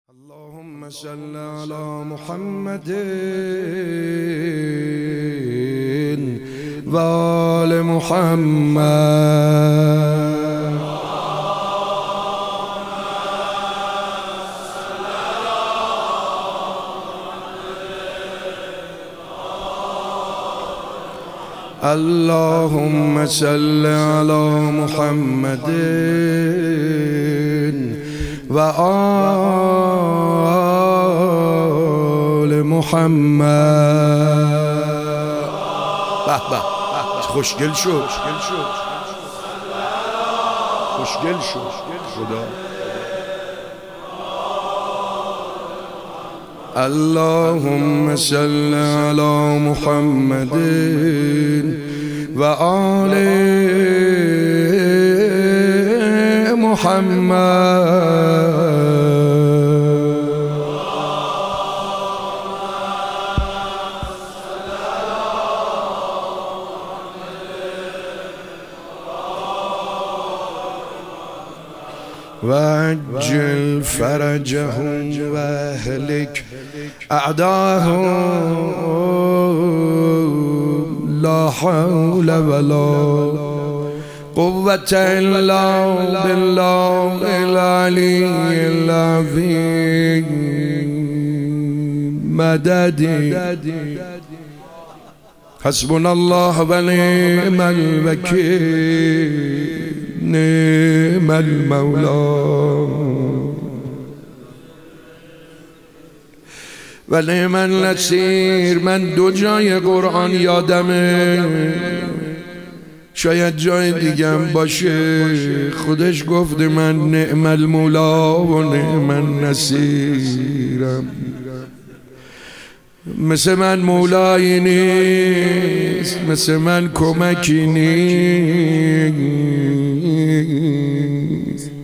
اللهم صل على محمد و آل محمد. اللهم صل على محمد و آل محمد. به به خوشگل شد، خوشگل شد خدا. اللهم صل على محمد و آل محمد. وعجل فرجهم واهلك أعداءهم لا حول ولا قوة إلا بالله العلي العظيم. مددي حسبنا الله ونعم الوكيل نعم المولى و نعم النصیر. من دو جای قرآن یادمه، شاید جای دیگم باشه. خودش گفته من نعم المولا و نعم النصیرم. مثل من مولایی نیست، مثل من کمکی نیست.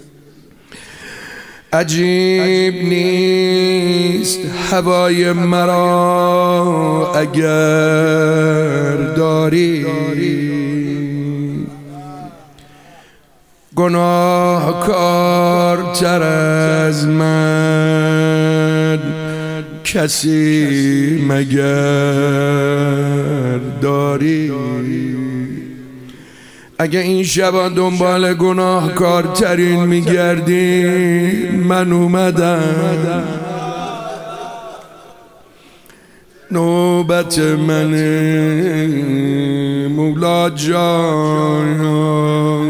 عجیب نیست هوای مرا اگر داری، گناهکارتر از من کسی مگر داری؟ اگه این شبا دنبال گناهکارترین میگردی، من اومدم، نوبت منه مولا جان.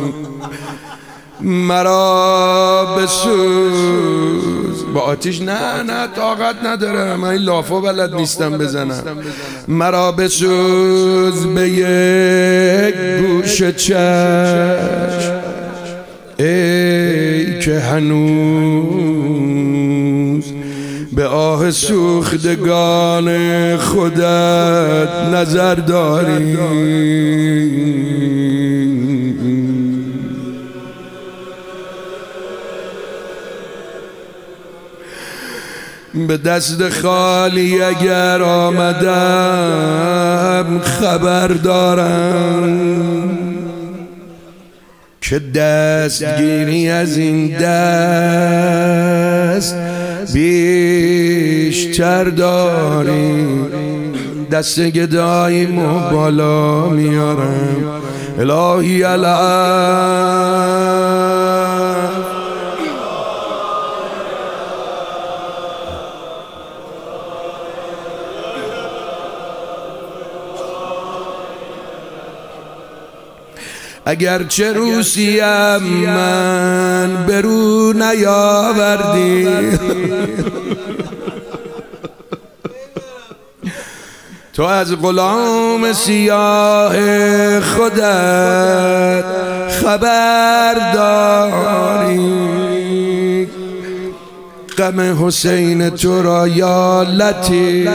مرا بسوز با آتیش، نه طاقت ندارم، من این لافا بلد نیستم بزنم. مرا بسوز به یک گوش چشم، ای که هنوز به آه سوختگان خودت نظر داری. به دست خالی اگر آمدم، خبر دارم که دستگیری از این دست بیشتر داری. دست گداییمو بالا میارم، الهی العفو. اگرچه روسیم من برو نیاوردی، تو از غلام سیاه خودت خبر داری. غم حسین تو را یا لطیف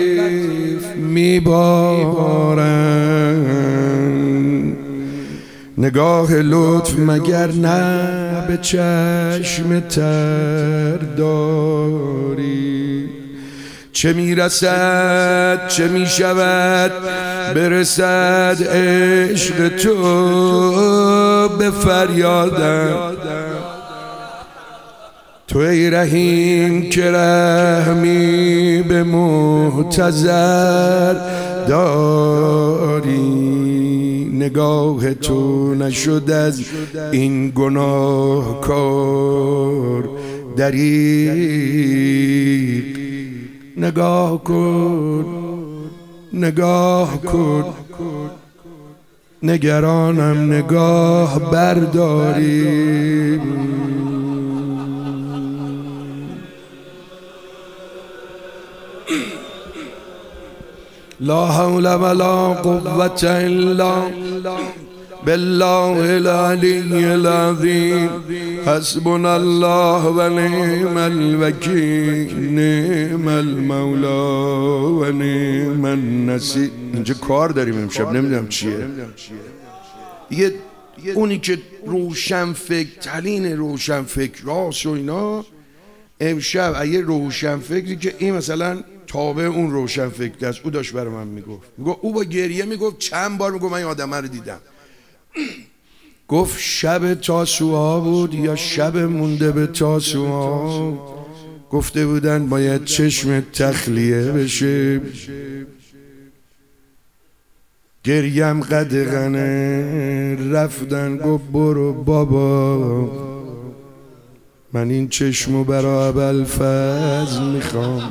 میبارم. نگاه لطف مگر نه به چشم تر داری؟ چه میرسد چه میشود برسد عشق تو به فریادم. تو ای رحیم که رحمی به محتضر داری، نگاه تو نشد از این گناهکار دریغ. نگاه کن نگاه کن، نگرانم نگاه برداری. لا حول ولا قوة الا بالله العلی العظیم. حسبنا الله و نعم الوکیل، نعم المولا و نعم النصیر. اینجا کار داریم امشب، نمیدونم چیه. یه اونی که روشن فکر، تلین روشن فکر راست و اینا، امشب اگه روشن فکری که این مثلا تابع اون روشن فکر دست او داشت برای من میگفت او با گریه میگفت چند بار میگفت من این آدمه رو دیدم. گفت شب تاسوعا بود یا شب مونده به تاسوعا، گفته بودن باید چشم تخلیه بشه. گریم قدغنه رفتن، گفت برو بابا من این چشمو برا ابوالفضل میخوام.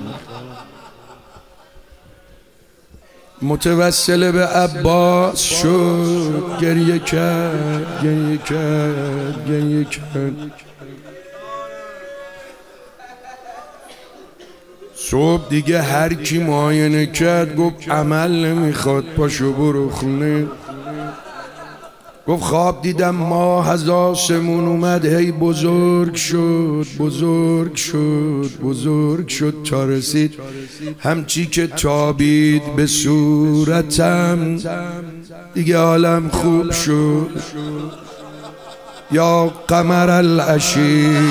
متوسل به عباس شد، گریه کرد گریه کرد گریه کرد. صبح دیگه هر کی معاینه کرد گفت عمل نمیخواد، پاشو برو خونه. گفت خواب دیدم ماه از آسمون اومد، هی بزرگ شد بزرگ شد بزرگ شد تا رسید همچی که تابید به صورتم. دیگه حالم خوب شد. یا قمر العشیره،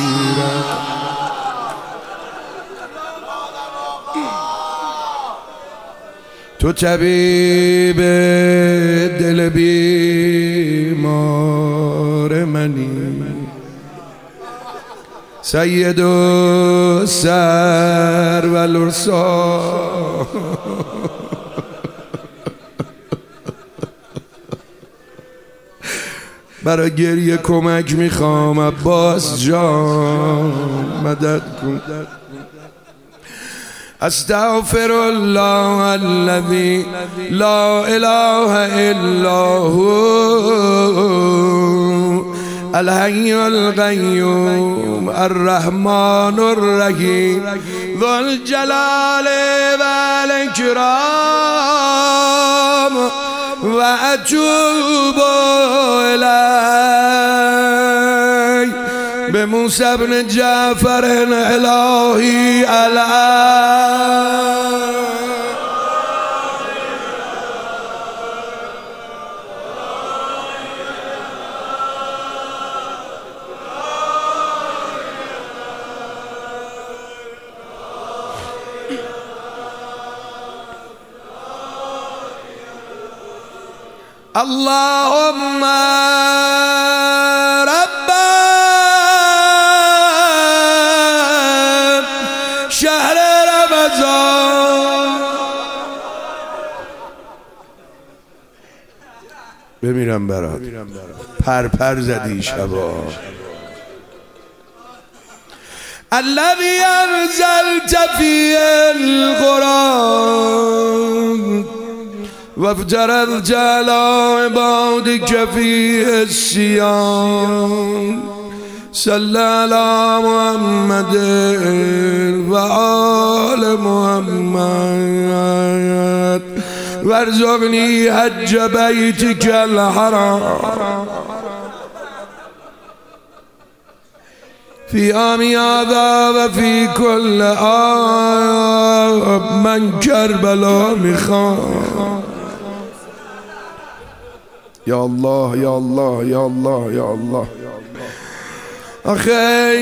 تو طبیب دل بیمار منی، سید و سر و الارسال. برای گریه کمک میخوام عباس جان، مدد کن. استغفر الله الذي لا اله الا هو الحي القيوم الرحمن الرحيم ذو الجلال والإكرام وأتوب إليه بموسى بن جعفر الهي الآن. اللهم رب شهر رمضان. بمیرم برات، پر زدی شبا. الذي انزلت فيه القرآن وافترضت على عبادك فيه الصيام. صلى على محمد وآل محمد وارزقني حج بيتك الحرام في عام هذا وفي كل عام. من کربلا میخوام. یا الله یا الله یا الله یا الله. آخه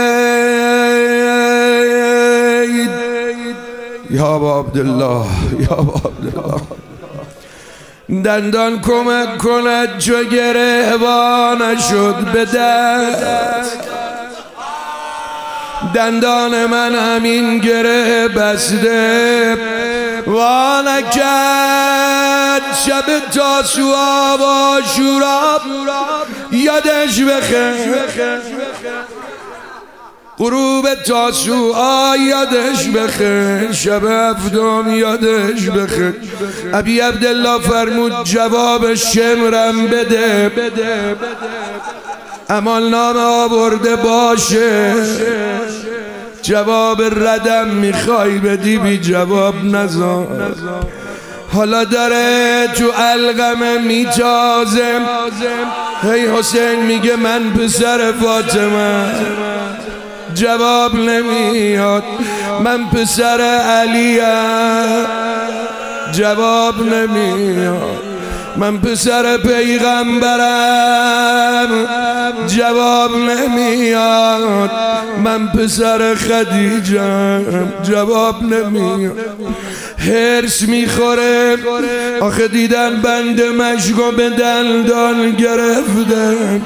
یا ابا عبدالله یا ابا عبدالله، دندان کمک کند چو گرهوان شد به دست. دندان من همین گره بسته وا نکرد شب تاسوعا و عاشورا یادش بخیر غروب تاسوعا یادش بخیر شب هفتم یادش بخیر ابی عبدالله فرمود جواب شمرم بده امالنامه آورده باشه جواب ردم میخوای بدی بی جواب نذار حالا داره تو علقمه میتازم هی حسین میگه من پسر فاطمه جواب نمیاد من پسر علیم جواب نمیاد من پسر پیغمبرم جواب نمیاد من پسر خدیجم جواب نمیاد هرس میخوره آخه دیدن بند مشکو به دندان گرفتن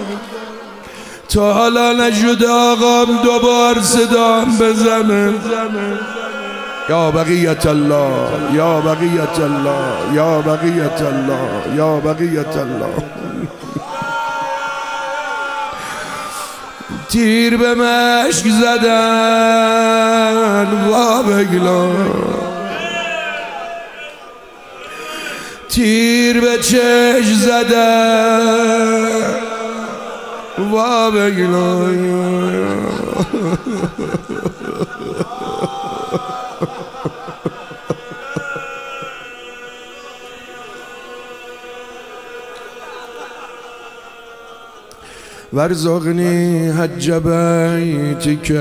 تا حالا نشده آقام دوبار صدام بزنه یا بقیت الله یا بقیت الله یا بقیت الله یا بقیت الله تیر به مشک زدن وا بگلا تیر به چشم زدن وا بگلا وارزقني حج بيتك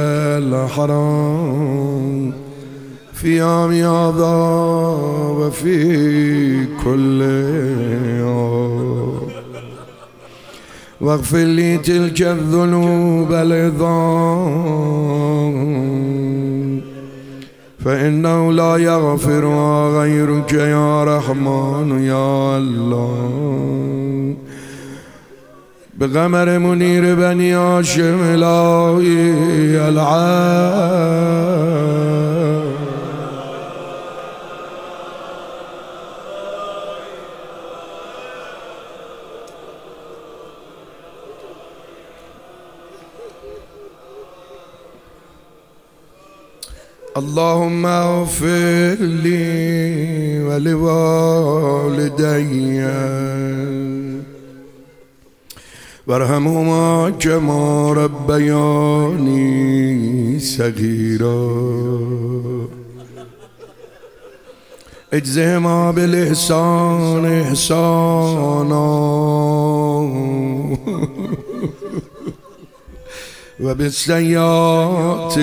الحرام في يوم هذا وفي كل يوم واغفر لي تلك الذنوب العظام فإنه لا يغفرها غيرك يا رحمن يا الله بقمر منير بني هاشم الهي العام اللهم اغفر لي ولوالدي وارحمهما كما ربياني صغيرا اجزهما بالإحسان إحسانا وبالسيئات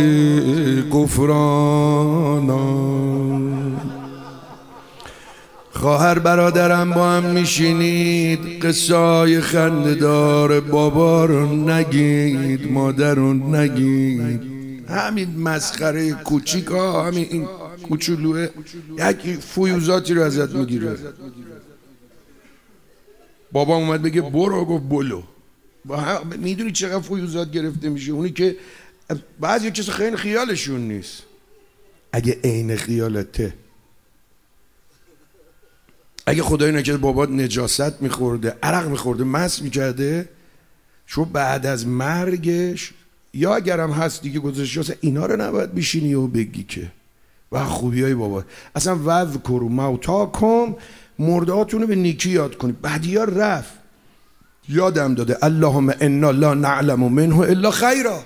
غفرانا خواهر برادرم با هم میشینید قصای خنده‌دار بابا رو نگید مادر رو نگید همین مسخره کوچیک ها همین این کوچولوه یک فیوزاتی رو ازت میگیره بابا اومد بگه برو گفت بلو میدونی چقدر فیوزات گرفته میشه اونی که بعضی کسی خیلی خیالشون نیست اگه عین خیالته اگه خدای نکرده بابات نجاست میخورده عرق میخورده مست میکرده شو بعد از مرگش یا اگرم هست دیگه گذاشته اینا رو نباید بشینی و بگی که و خوبی های بابا اصلا وذکروا موتاکم مردهاتون رو به نیکی یاد کنید بعدی ها رفت یادم داده اللهم انا لا نعلم منه الا خیرا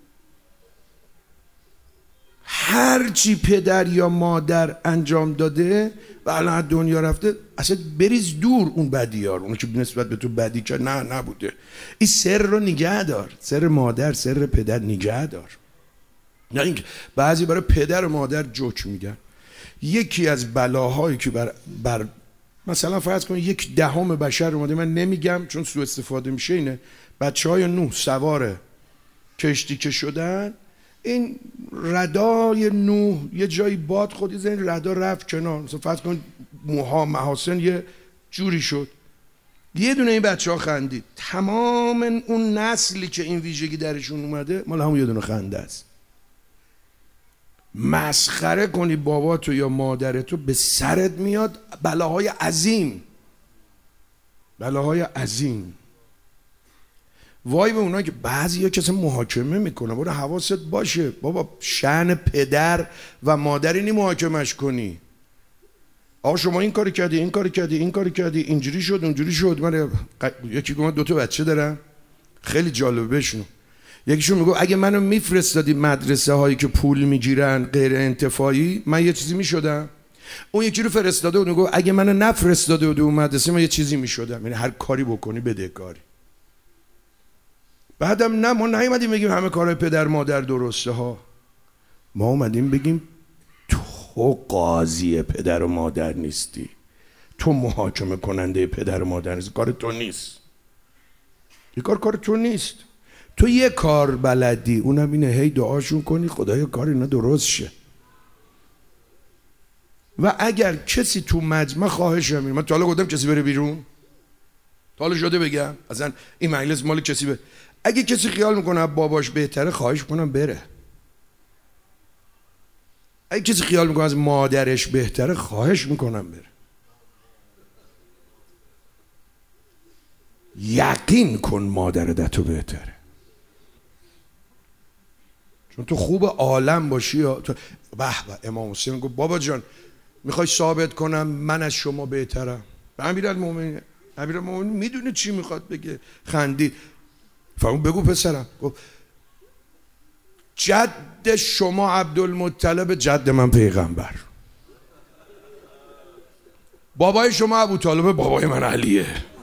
هر چی پدر یا مادر انجام داده و الان دنیا رفته اصلا بریز دور اون بدیار اون که نسبت به تو بدی که نه نبوده این سر رو نگه دار سر مادر سر پدر نگه دار نه اینکه بعضی برای پدر و مادر جوک میگن یکی از بلاهایی که بر مثلا فرض کن 1/10 بشر اومده من نمیگم چون سوء استفاده میشه اینه بچهای نوح سوار کشتی که شدن این ردای نوح یه جایی باد خودی زن ردا رفت کنار مثلا فرض کن موها محاسن یه جوری شد یه دونه این بچه ها خندید. تمام اون نسلی که این ویژگی درشون اومده مال همون یه دونه خنده است. مسخره کنی باباتو یا مادرتو به سرت میاد بلاهای عظیم، بلاهای عظیم. وای به اونا که بعضیا کسی محاکمه میکنه. برو حواست باشه بابا، شأن پدر و مادر اینی محاکمش کنی. آقا شما این کاری کردی، این کاری کردی، این کاری کردی، اینجوری شد اونجوری شد. من یکی گفت من 2 تا بچه دارم، خیلی جالبه بشنو. یکیشون میگه اگه منو میفرستادی مدرسه هایی که پول میگیرن غیر انتفاعی من یه چیزی میشدم. اون یکی رو فرستاده و میگه اگه منو نفرستاده بود اون مدرسه من یه چیزی میشدم. یعنی هر کاری بکنی بدهکاری. بعدم نه، ما نیومدیم بگیم همه کارهای پدر مادر درسته ها. ما اومدیم بگیم تو قاضی پدر و مادر نیستی، تو محاکمه کننده پدر و مادر نیستی، کار تو نیست. یه کار تو نیست. تو یه کار بلدی، اونم اینه هی دعاشون کنی خدایا کار اینا درست شه. و اگر کسی تو مجمع خواهشم من تا حالا گفتم کسی بره بیرون؟ تا حالا شده بگم اصلا این مجلس مال کسی به؟ اگه کسی خیال میکنه باباش بهتره خواهش کنم بره. اگه کسی خیال میکنه از مادرش بهتره خواهش میکنم بره. یقین کن مادر دتو بهتره، چون تو خوب عالم باشی. به به امام حسین گفت بابا جان میخوای ثابت کنم من از شما بهترم؟ امیرالمومنین میدونه چی میخواد بگه، خندید. فرمود بگو پسرم. گفت جد شما عبدالمطلب، جد من پیغمبر. بابای شما ابوطالب، بابای من علیه.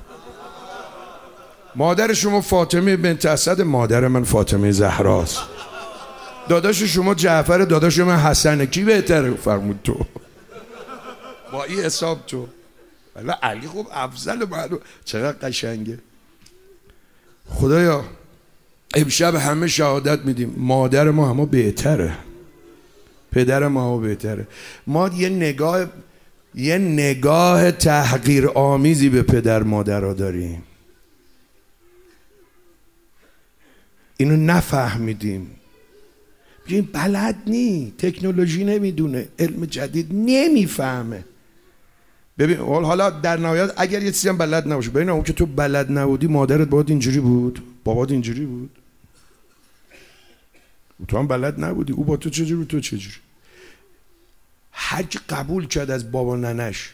مادر شما فاطمه بنت اسد، مادر من فاطمه زهراست. داداش شما جعفر، داداش من حسنه. کی بهتره؟ فرمود تو. با این حساب تو. ولی علی خوب افضل معلوم. چقدر قشنگه. خدایا امشب همه شهادت میدیم مادر ما همه بهتره، پدر ما همه بهتره. ما یه نگاه تحقیر آمیزی به پدر مادر ها داریم. اینو نفهمیدیم. بگیم بلد نی، تکنولوژی نمیدونه، علم جدید نمیفهمه. ببین حالا در نهایت اگر یه چیزی هم بلد نباشه، ببین اون که تو بلد نبودی مادرت باید اینجوری بود، بابات اینجوری بود، تو هم بلد نبودی، او با تو چجوری بود، تو چجوری. هر کی قبول کرد از بابا ننش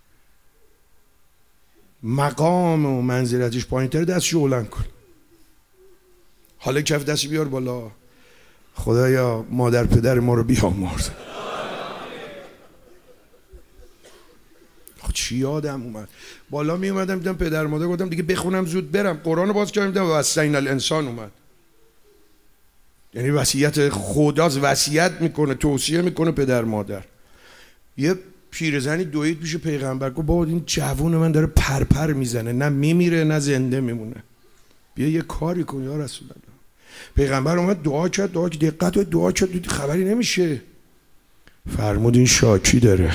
مقام و منزلتش پایین‌تر دستشو بلند کن. حالا کف دستی بیار بالا. خدایا مادر پدر ما رو بیامرز. چی یادم اومد بالا می اومدم دیدم پدر مادر، گفتم دیگه بخونم زود برم. قرآن رو باز کردم دیدم وصینا الانسان اومد. یعنی وصیت خداست، وصیت میکنه، توصیه میکنه پدر مادر. یه پیرزنی دوید پیش پیغمبر گفت بابا این جوون من داره پرپر میزنه، نه میمیره نه زنده میمونه، بیا یه کاری کن یا رسول الله. پیغمبر اومد دعا کرد، دقت و دعا کرد، خبری نمیشه. فرمود این شاکی داره.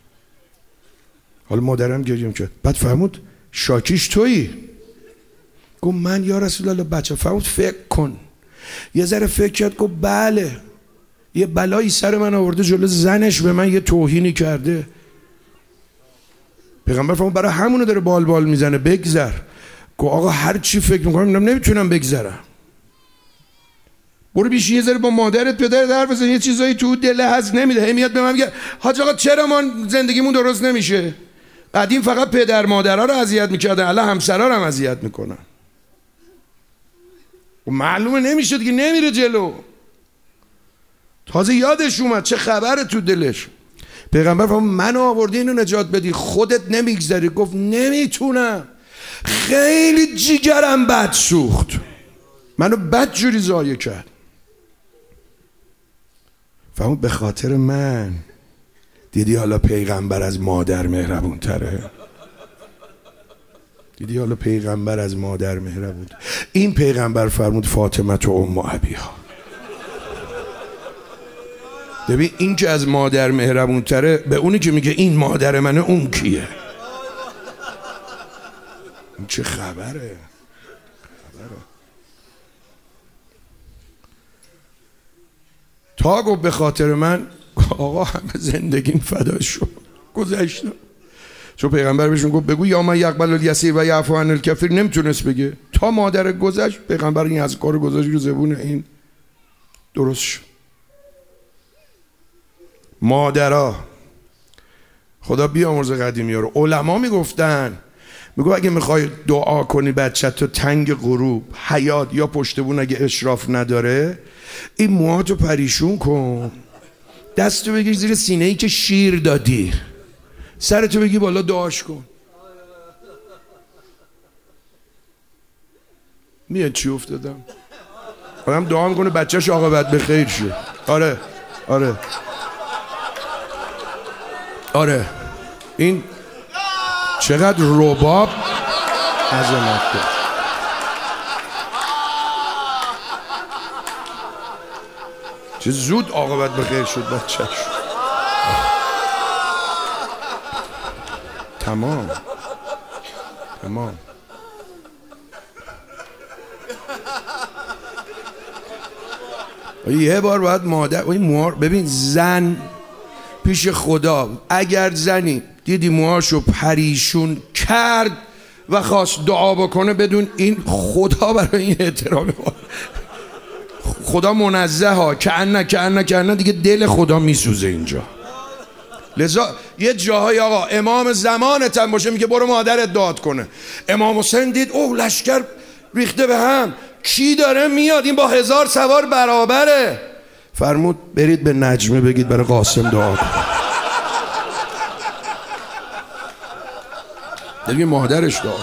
حالا مادرم گریم کرد. بعد فرمود شاکیش تویی؟ گفت من یا رسول الله. بچه فرمود فکر کن. یه ذره فکر کرد، گفت بله یه بلایی سر من آورده، جلو زنش به من یه توهینی کرده. پیغمبر فرمود برای همونو داره بال میزنه، بگذر. گفت آقا هر چی فکر میکنم نمیتونم بگذرم. برو بیشین یه ذره با مادرت پدرت حرف بزن، یه چیزایی تو دل هست نمیده. هی میاد به من میگه حاج آقا چرا ما زندگیمون درست نمیشه؟ قدیم فقط پدر مادرها رو اذیت میکردن، الان همسرها رو هم اذیت میکنن. و معلومه نمیشه دیگه، نمیره جلو. تازه یادش اومد چه خبره تو دلش. پیغمبر فرمود منو آوردی اینو نجات بدی، خودت نمیگذری. گفت نمیتونم، خیلی جیگرم بد سوخت، منو بد جوری ضایع کرد. فرمود به خاطر من. دیدی حالا پیغمبر از مادر مهربون تره؟ دیدی حالا پیغمبر از مادر مهربون. این پیغمبر فرمود فاطمه تو ام ابیها. ببین این که از مادر مهربون تره به اونی که میگه این مادر منه، اون کیه؟ چه خبره؟ تا گفت به خاطر من، آقا همه زندگیم فدا شد، گذشتم. چون پیغمبر بهشون گفت بگو یا من یقبل الیسیر و یعفو عن الکثیر، نمیتونست بگه. تا مادر گذشت، پیغمبر این از کار گذاشت رو زبون این، درست شد. مادرها خدا بیامرزه قدیمی ها رو، علما میگفتن، میگو اگه میخوای دعا کنی بچه تو تنگ غروب حیات یا پشت بون اگه اشراف نداره، این موهاتو پریشون کن، دستو بگیر زیر سینه ای که شیر دادی، سرتو بگی بالا، دعاش کن. میاد چی افتادم؟ آدم دعا میکنه بچهش عاقبت به خیر شه. آره این چقدر رباب عظمت داره. چه زود عاقبت به خیر شد بچهش. تمام یه بار باید مادر ببین، زن پیش خدا اگر زنی دیدی موهاشو پریشون کرد و خواست دعا بکنه، بدون این خدا برای این احترام خدا منزه ها، که دیگه دل خدا میسوزه اینجا. لذا یه جاهای آقا امام زمانت هم باشه میگه برو مادرت داد کنه. امام حسین دید اوه لشکر ریخته به هم، کی داره میاد، این با 1000 سوار برابره. فرمود برید به نجمه بگید برای قاسم دعا کن. دیگه مادرش دعا.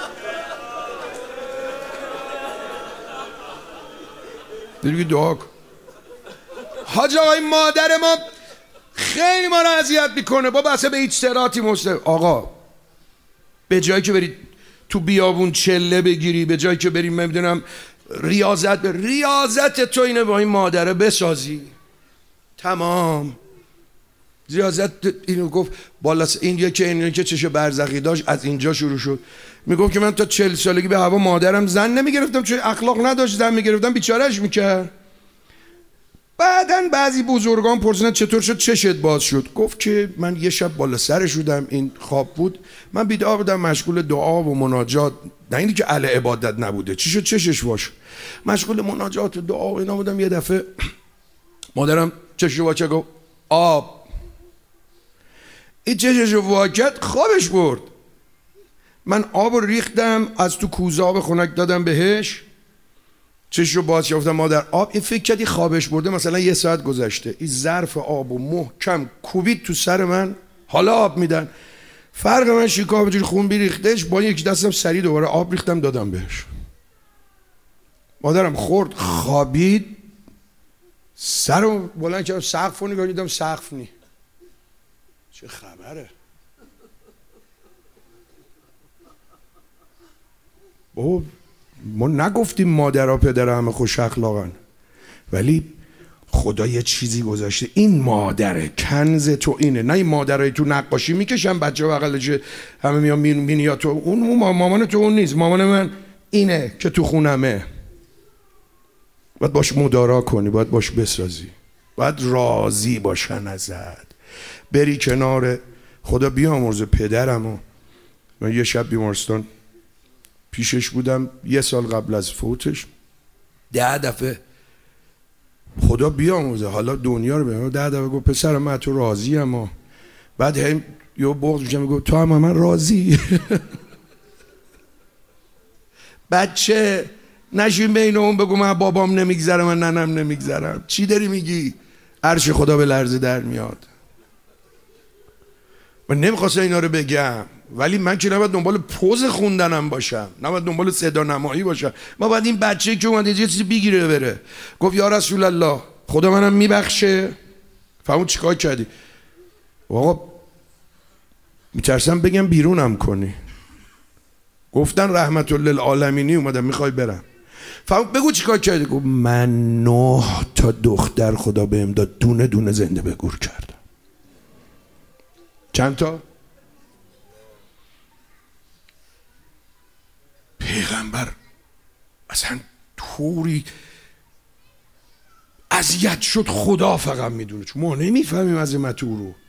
دیگه دعا کن. حاج آقای مادر ما خیلی ما رو اذیت میکنه، با بسه به هیچ صراطی مستقیم. آقا به جایی که برید تو بیابون چله بگیری، به جایی که بریم نمیدونم ریاضت تو اینه با این مادره بسازی. تمام ریاضت اینو گفت بالا. این یکی که چشه برزخی داشت از اینجا شروع شد. میگفت که من تا 40 سالگی به هوا مادرم زن نمیگرفتم، چون اخلاق نداشت، زن میگرفتم بیچارهش میکرد. بعدن بعضی بزرگان پرسیدن چطور شد چشت باز شد؟ گفت که من یه شب بالا سرش بودم، این خواب بود، من بیدار بودم مشغول دعا و مناجات، نه اینی که اهل عبادت نبوده. چی شد چشش باز شد؟ مشغول مناجات و دعا و اینا بودم. یه دفعه مادرم چشش وا کرد، گفت آب. این چشش وا کرد، خوابش برد. من آب رو ریختم از تو کوزه، آب خنک دادم بهش، چشش رو باز گفتم مادر آب. این فکر کردی خوابش برده، مثلا 1 ساعت گذشته، این ظرف آب و محکم کوبید تو سر من، حالا آب میدن. فرق من شکاف جوری خون بیریختش، با یک دستم سری دوباره آب ریختم دادم بهش. مادرم خورد، خوابید، سر رو بلند کردم، سقف رو نگاه دیدم سقف نی. چه خبره؟ بابا ما نگفتیم مادرها پدر همه خوش اخلاقن، ولی خدا یه چیزی گذاشته. این مادره، کنز تو اینه، نه این مادرای تو نقاشی میکشن بچه بغلش همه میان مینیا تو، اون مامان تو اون نیست. مامان من اینه که تو خونمه، باید باش مدارا کنی، باید باش بسازی، باید راضی باشن ازت. بری کنار خدا بیامرزه پدرمو. من یه شب بیمارستان پیشش بودم، 1 سال قبل از فوتش، 10 دفعه خدا بیامرزه حالا دنیا رو ببینم، 10 دفعه گفت پسرم من تو راضی ام. بعد هم یه بغض میشم، میگفت تو هم من راضی. بچه نشین بین اون بگو من بابام نمیگذره، من ننم نمیگذرم. چی داری میگی؟ عرش خدا به لرزه در میاد. من نمیخواستم اینا رو بگم، ولی من که نباید دنبال پوز خوندنم باشم، نباید دنبال صدا نمایی باشم. ما باید این بچه که اومده یه چیزی بگیره بره. گفت یا رسول الله خدا منم میبخشه. فهمون چیکار کردی؟ آقا میترسم بگم بیرونم کنی. گفتن رحمت للعالمینی اومدم، میخوای برم. فهمون بگو چیکار کردی؟ گفت من 9 تا دختر خدا بهم داد، دونه دونه زنده به گور کردم. چند تا؟ پیغمبر اصلا طوری اذیت شد خدا فقط میدونه، چون ما نمیفهمیم عظمت او رو.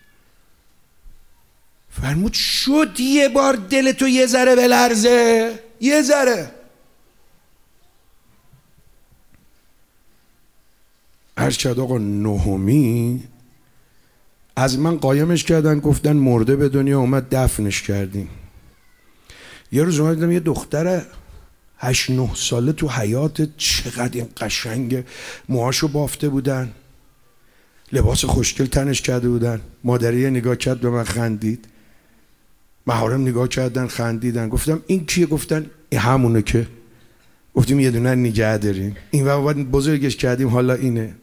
فرمود شد یه بار دل تو یه ذره بلرزه، یه ذره. عرض کرد آقا نهمی از من قایمش کردن، گفتن مرده به دنیا اومد، دفنش کردیم. یه روز اومد دیدم یه دختره 8-9 ساله تو حیات، چقدر این قشنگه، موهاشو بافته بودن، لباس خوشگل تنش کرده بودن. مادری نگاه کرد به من خندید، محارم نگاه کردن خندیدن. گفتم این کیه؟ گفتن این همونه که گفتیم یه دونه نگه داریم، این وقت بزرگش کردیم حالا اینه.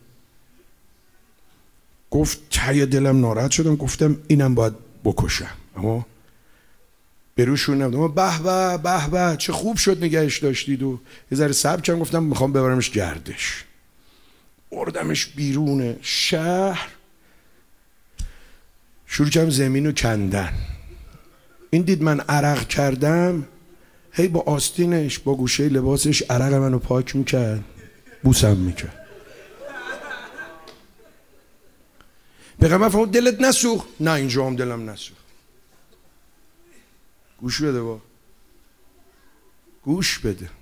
گفت ته دلم ناراحت شدم، گفتم اینم باید بکشم، اما بروشون نمیدم. به به به به چه خوب شد نگهش داشتید. و یه ذره صبر کردم، گفتم میخوام ببرمش گردش. بردمش بیرون شهر، شروع کردم زمین رو کندن. این دید من عرق کردم، هی با آستینش با گوشه لباسش عرق منو پاک میکرد، بوسم میکرد. پیغمبر فرمود دلت نسوخت؟ نه اینجا هم دلم نسوخت. گوش بده با گوش بده.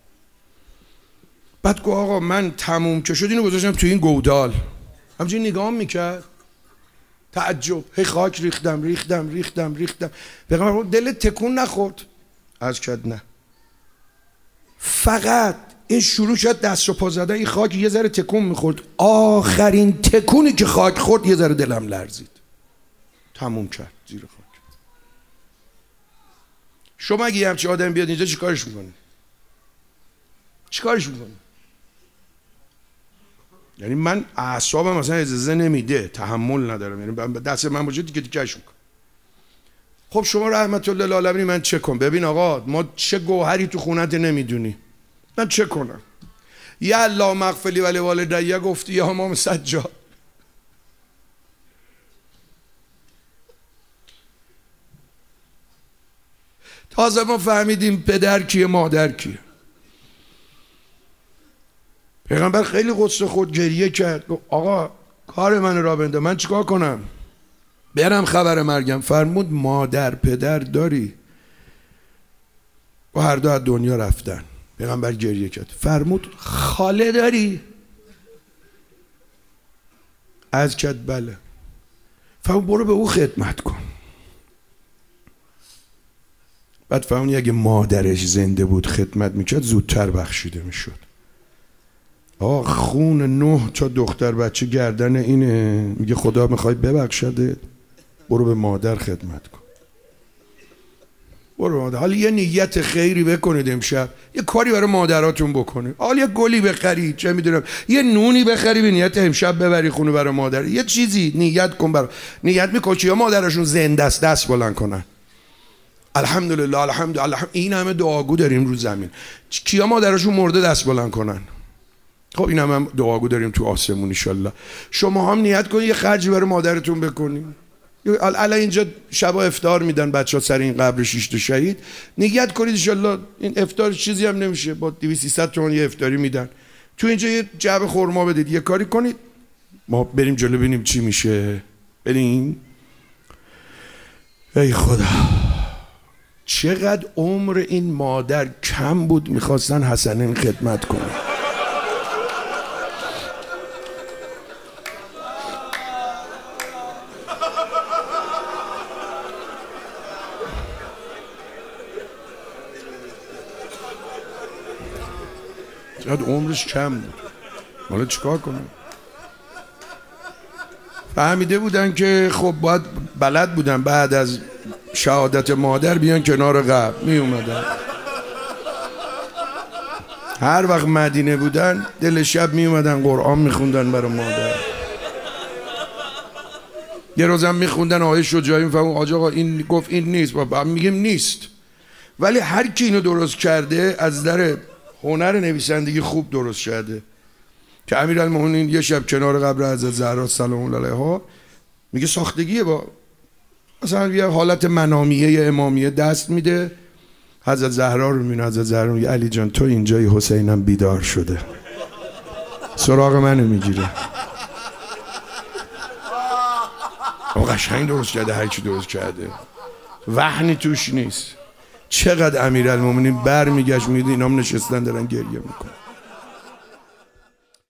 بعد گفت آقا من تموم که شد اینو گذاشتم تو این گودال، همچنین نگاه میکرد تعجب، هی خاک ریختم. پیغمبر فرمود دلت تکون نخورد؟ از کرد نه. فقط این شروع شد دست و پا زدن، این خاک یه ذره تکون میخورد، آخرین تکونی که خاک خورد یه ذره دلم لرزید، تموم کرد زیر خاک. شما اگه یه همچه آدم بیاد اینجا چیکارش میکنی؟ یعنی من اعصابم مثلا اجازه نمیده، تحمل ندارم، یعنی دست من باشه دیگه دیگهش میکنم. خب شما رحمت الله للعالمین من چه کنم؟ ببین آقا ما چه گوهری تو خونت نمیدونی، من چه کنم؟ یا الله مغفلی ولی والدیه گفتی یا امام سجاد. تازه ما فهمیدیم پدر کیه مادر کیه. پیغمبر خیلی غصه خود گریه کرد، گفت آقا کار من را بنده، من چیکار کنم؟ برم خبر مرگم؟ فرمود مادر پدر داری؟ و هر دو از دنیا رفتن. پیغمبر گریه کرد. فرمود خاله داری؟ از کرد بله. فرمود برو به او خدمت کن. بعد فرمود اگه مادرش زنده بود خدمت میکرد زودتر بخشیده میشد. خون 9 تا دختر بچه گردن اینه، میگه خدا میخوای ببخشده، برو به مادر خدمت کن. برو مادر. حالا یه نیت خیری بکنید امشب، یه کاری برای مادراتون بکنید. حالا یه گلی بخری، چه میدونم یه نونی بخری به نیت امشب ببری خونه برای مادر، یه چیزی نیت کن. برای نیت میکنی یا مادرشون زنده است دست بلند کنن الحمدلله الحمدلله. این همه دعاگو داریم رو زمین، کیا مادرشون مرده دست بلند کنن؟ خب این هم دعاگو داریم تو آسمون انشالله. شما هم نیت کنید یه خرجی برای مادرتون بکنید. الان اینجا شبا افطار میدن بچه‌ها سر این قبر 6 تا شهید، نیت کنید انشالله این افطار چیزی هم نمیشه، با 200-300 تومان یه افطاری میدن، تو اینجا یه جعبه خرما بدید، یه کاری کنید، ما بریم جلو ببینیم چی میشه. بریم. ای خدا چقدر عمر این مادر کم بود، میخواستن حسنین خدمت کنه. چقدر عمرش کم بود، حالا چیکار کنم؟ فهمیده بودن که خب باید بلد بودن بعد از شهادت مادر بیان کنار قبر، می اومدن هر وقت مدینه بودن دل شب می اومدن قرآن می خوندن برای مادر. یه روزم می خوندن آیه شجاعی می فهمون آقا این گفت این نیست، میگیم نیست، ولی هر کی اینو درست کرده از در هنر نویسندگی خوب درست کرده. که امیرالمومنین یه شب کنار قبر حضرت زهرا سلام الله علیها میگه ساختگیه، با مثلا یه حالت منامیه امامیه دست میده، حضرت زهرا رو میبینه. حضرت زهرا میگه علی جان تو اینجای، حسینم بیدار شده، سراغ منو میگیره. او قشنگ درست کرده، هر کی درست کرده، وحنی توش نیست. چقدر امیرالمومنین برمیگشت میگه اینام نشستن دارن گریه میکنن.